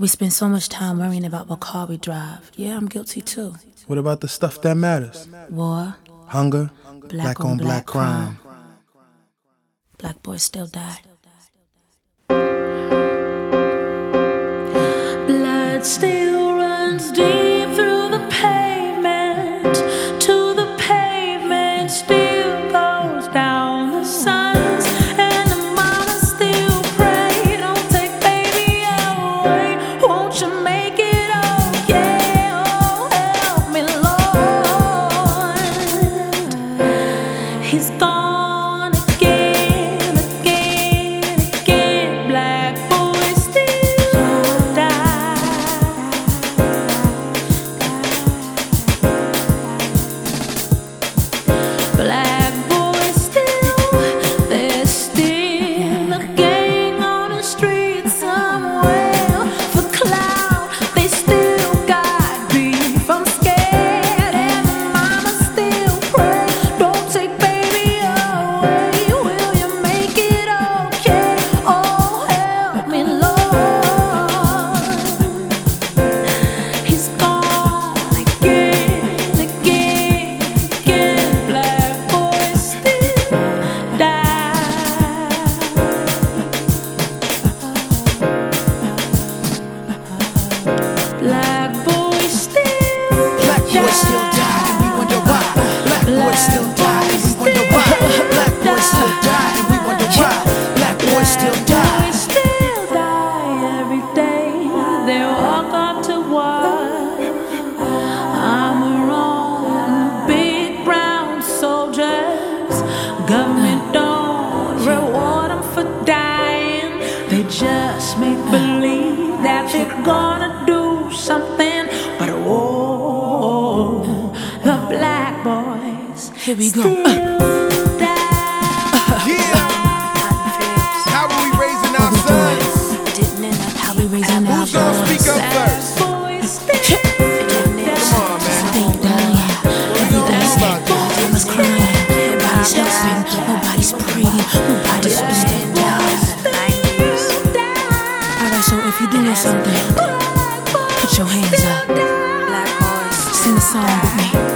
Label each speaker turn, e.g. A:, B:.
A: We spend so much time worrying about what car we drive. Yeah, I'm guilty too.
B: What about the stuff that matters?
A: War,
B: Hunger, black on black crime.
A: Black boys still die. Blood still runs deep through the pavement, to the pavement still goes down the sons, and the mamas still pray, don't take baby away, won't you make it okay, oh help me Lord. He's gone again, again, again, black boys still die. Black boys still, they're still a gang on the street somewhere for clout. They still got beef, I'm scared, and the mama still pray, don't take baby away, will you make it okay, oh help me Lord. He's gone again, again, again, black boys still die. Black boys still die,
C: and we wonder why. Black boys still die, and we wonder why. Black boys still die, and we wonder why. Black boys still die.
A: Boys still die every day. They walk up to war. Armor on, big brown soldiers. Government don't reward them for dying. They just make believe that they're gonna do something. But whoa, the black boys. Here we go.
C: Yeah. How are we raising our sons?
A: How we raising our
C: Who's gonna speak up first?
A: Come on, man.
C: Everything's about that.
A: Everybody's crying, everybody's helping, nobody's praying, nobody's standing down. Alright, so if you're doing something, put your hands up. Sing a song with me.